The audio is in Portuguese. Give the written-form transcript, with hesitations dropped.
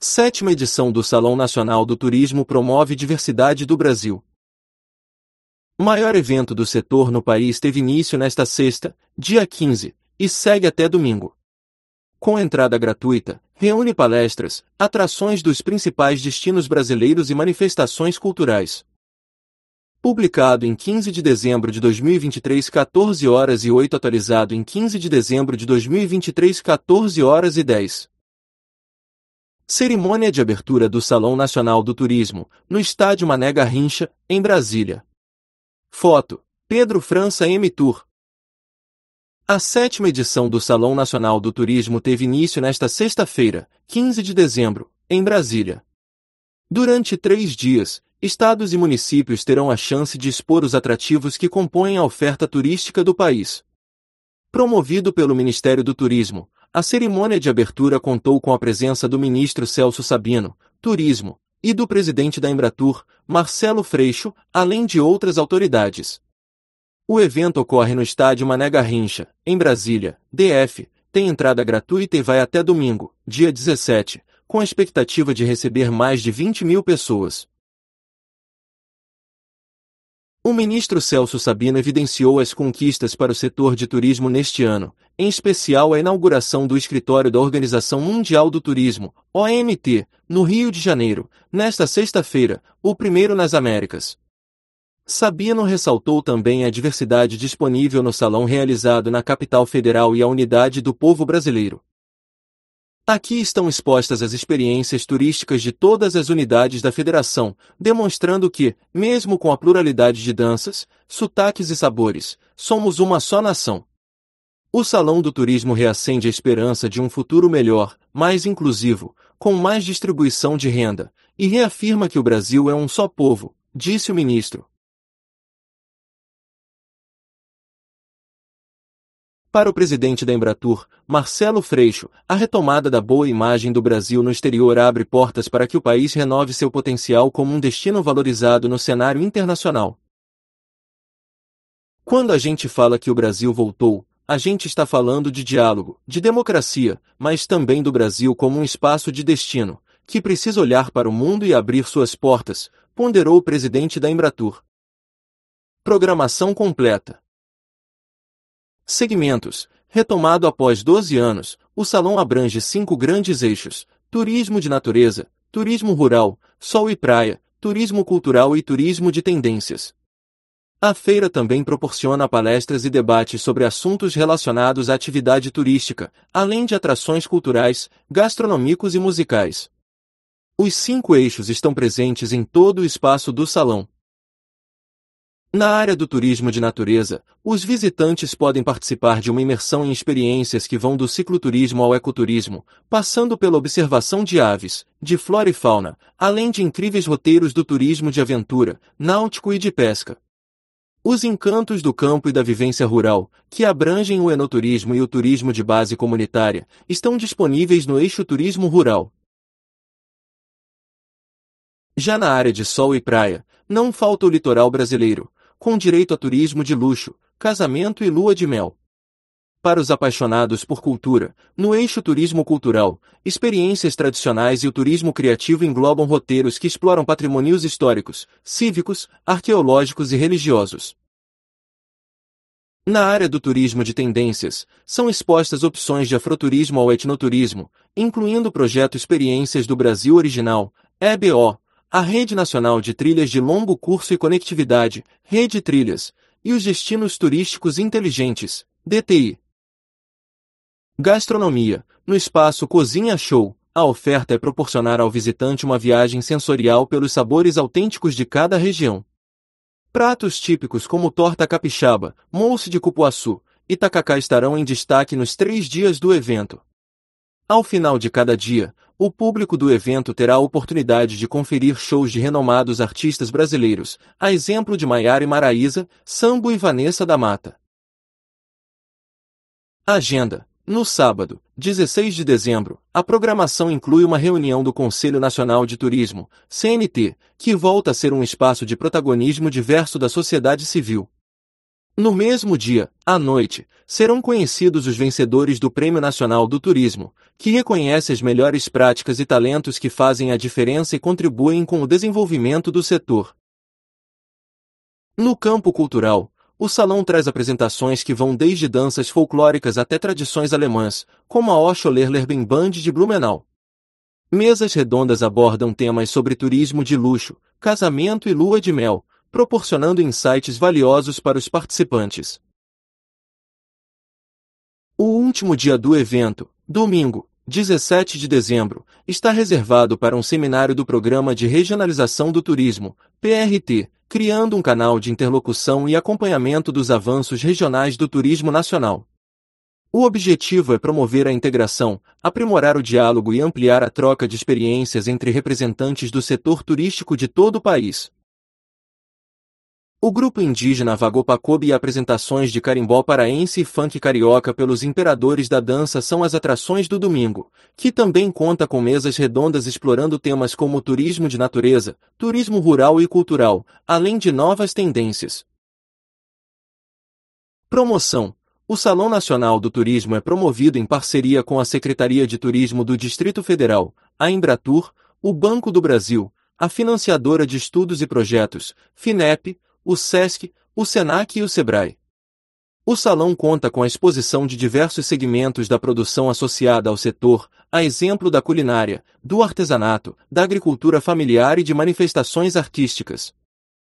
Sétima edição do Salão Nacional do Turismo promove diversidade do Brasil. O maior evento do setor no país teve início nesta sexta, dia 15, e segue até domingo. Com entrada gratuita, reúne palestras, atrações dos principais destinos brasileiros e manifestações culturais. Publicado em 15 de dezembro de 2023, 14 horas e 8, atualizado em 15 de dezembro de 2023, 14 horas e 10. Cerimônia de abertura do Salão Nacional do Turismo, no Estádio Mané Garrincha, em Brasília. Foto: Pedro França M. Tour. A sétima edição do Salão Nacional do Turismo teve início nesta sexta-feira, 15 de dezembro, em Brasília. Durante 3 dias, estados e municípios terão a chance de expor os atrativos que compõem a oferta turística do país. Promovido pelo Ministério do Turismo, a cerimônia de abertura contou com a presença do ministro Celso Sabino, Turismo, e do presidente da Embratur, Marcelo Freixo, além de outras autoridades. O evento ocorre no Estádio Mané Garrincha, em Brasília, DF, tem entrada gratuita e vai até domingo, dia 17, com a expectativa de receber mais de 20.000 pessoas. O ministro Celso Sabino evidenciou as conquistas para o setor de turismo neste ano, em especial a inauguração do escritório da Organização Mundial do Turismo, OMT, no Rio de Janeiro, nesta sexta-feira, o primeiro nas Américas. Sabino ressaltou também a diversidade disponível no salão realizado na capital federal e a unidade do povo brasileiro. Aqui estão expostas as experiências turísticas de todas as unidades da federação, demonstrando que, mesmo com a pluralidade de danças, sotaques e sabores, somos uma só nação. O Salão do Turismo reacende a esperança de um futuro melhor, mais inclusivo, com mais distribuição de renda, e reafirma que o Brasil é um só povo, disse o ministro. Para o presidente da Embratur, Marcelo Freixo, a retomada da boa imagem do Brasil no exterior abre portas para que o país renove seu potencial como um destino valorizado no cenário internacional. Quando a gente fala que o Brasil voltou, a gente está falando de diálogo, de democracia, mas também do Brasil como um espaço de destino, que precisa olhar para o mundo e abrir suas portas, ponderou o presidente da Embratur. Programação completa. Segmentos. Retomado após 12 anos, o salão abrange 5 grandes eixos: turismo de natureza, turismo rural, sol e praia, turismo cultural e turismo de tendências. A feira também proporciona palestras e debates sobre assuntos relacionados à atividade turística, além de atrações culturais, gastronômicos e musicais. Os 5 eixos estão presentes em todo o espaço do salão. Na área do turismo de natureza, os visitantes podem participar de uma imersão em experiências que vão do cicloturismo ao ecoturismo, passando pela observação de aves, de flora e fauna, além de incríveis roteiros do turismo de aventura, náutico e de pesca. Os encantos do campo e da vivência rural, que abrangem o enoturismo e o turismo de base comunitária, estão disponíveis no eixo turismo rural. Já na área de sol e praia, não falta o litoral brasileiro, com direito a turismo de luxo, casamento e lua de mel. Para os apaixonados por cultura, no eixo turismo cultural, experiências tradicionais e o turismo criativo englobam roteiros que exploram patrimônios históricos, cívicos, arqueológicos e religiosos. Na área do turismo de tendências, são expostas opções de afroturismo ao etnoturismo, incluindo o projeto Experiências do Brasil Original, EBO, a Rede Nacional de Trilhas de Longo Curso e Conectividade, Rede Trilhas, e os Destinos Turísticos Inteligentes, DTI. Gastronomia. No espaço Cozinha Show, a oferta é proporcionar ao visitante uma viagem sensorial pelos sabores autênticos de cada região. Pratos típicos como torta capixaba, mousse de cupuaçu e tacacá estarão em destaque nos 3 dias do evento. Ao final de cada dia, o público do evento terá a oportunidade de conferir shows de renomados artistas brasileiros, a exemplo de Maiara e Maraísa, Sambo e Vanessa da Mata. Agenda. No sábado, 16 de dezembro, a programação inclui uma reunião do Conselho Nacional de Turismo, CNT, que volta a ser um espaço de protagonismo diverso da sociedade civil. No mesmo dia, à noite, serão conhecidos os vencedores do Prêmio Nacional do Turismo, que reconhece as melhores práticas e talentos que fazem a diferença e contribuem com o desenvolvimento do setor. No campo cultural, o salão traz apresentações que vão desde danças folclóricas até tradições alemãs, como a Hochschulerleben Band de Blumenau. Mesas redondas abordam temas sobre turismo de luxo, casamento e lua de mel, proporcionando insights valiosos para os participantes. O último dia do evento, domingo, 17 de dezembro, está reservado para um seminário do Programa de Regionalização do Turismo, PRT, criando um canal de interlocução e acompanhamento dos avanços regionais do turismo nacional. O objetivo é promover a integração, aprimorar o diálogo e ampliar a troca de experiências entre representantes do setor turístico de todo o país. O grupo indígena Vagopacobe e apresentações de carimbó paraense e funk carioca pelos imperadores da dança são as atrações do domingo, que também conta com mesas redondas explorando temas como turismo de natureza, turismo rural e cultural, além de novas tendências. Promoção. O Salão Nacional do Turismo é promovido em parceria com a Secretaria de Turismo do Distrito Federal, a Embratur, o Banco do Brasil, a Financiadora de Estudos e Projetos, FINEP, o SESC, o SENAC e o SEBRAE. O salão conta com a exposição de diversos segmentos da produção associada ao setor, a exemplo da culinária, do artesanato, da agricultura familiar e de manifestações artísticas.